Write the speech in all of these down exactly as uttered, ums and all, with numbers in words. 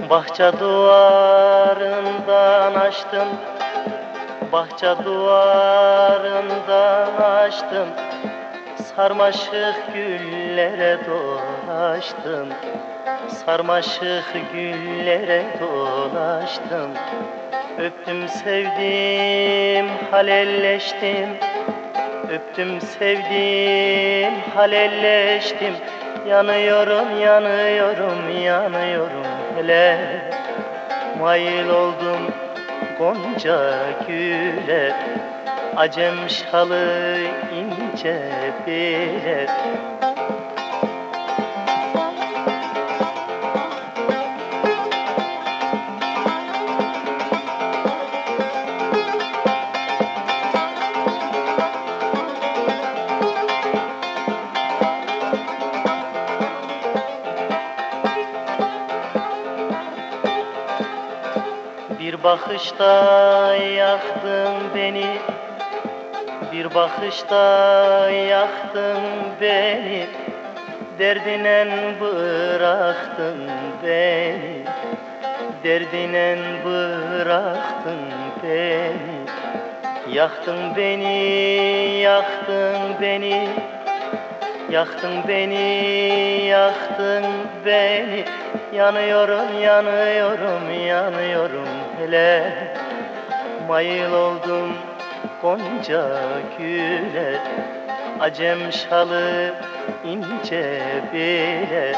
Bahçe duvarından açtım, bahçe duvarından açtım, sarmaşık güllere dolaştım, sarmaşık güllere dolaştım. Öptüm sevdim, halelleştim, öptüm sevdim, halelleştim. Yanıyorum, yanıyorum, yanıyorum hele. Mail oldum gonca güle, acem şalı ince bile. Bir bakışta yaktın beni, bir bakışta yaktın beni, derdinen bıraktın beni, derdinen bıraktın beni. Yaktın beni, yaktın beni, yaktın beni, yaktın beni. Yanıyorum, yanıyorum, yanıyorum hele. Mayıl oldum gonca güle, acem şalı ince bile.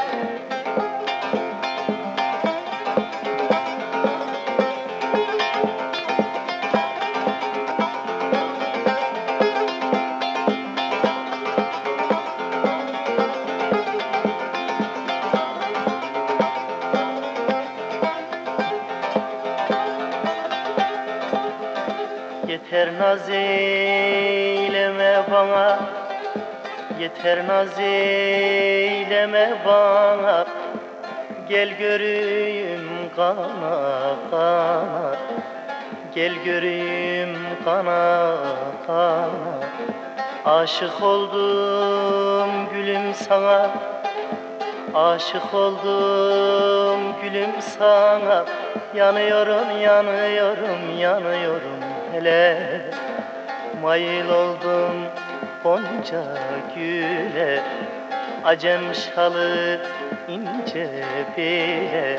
Yeter naz eyleme bana, yeter naz eyleme bana. Gel göreyim kana kana, gel göreyim kana kana. Aşık oldum gülüm sana, aşık oldum gülüm sana. Yanıyorum, yanıyorum, yanıyorum hele. Mayıl oldum gonca güle, acem şalı ince bile.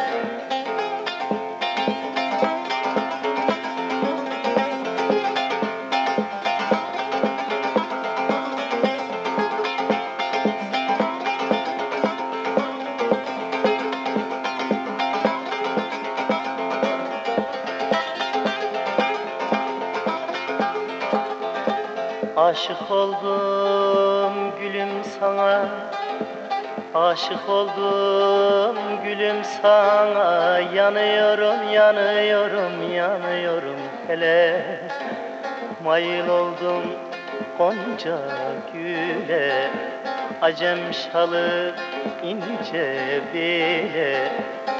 Aşık oldum gülüm sana, aşık oldum gülüm sana. Yanıyorum, yanıyorum, yanıyorum hele. Mayıl oldum gonca güle, acem şalı ince bile.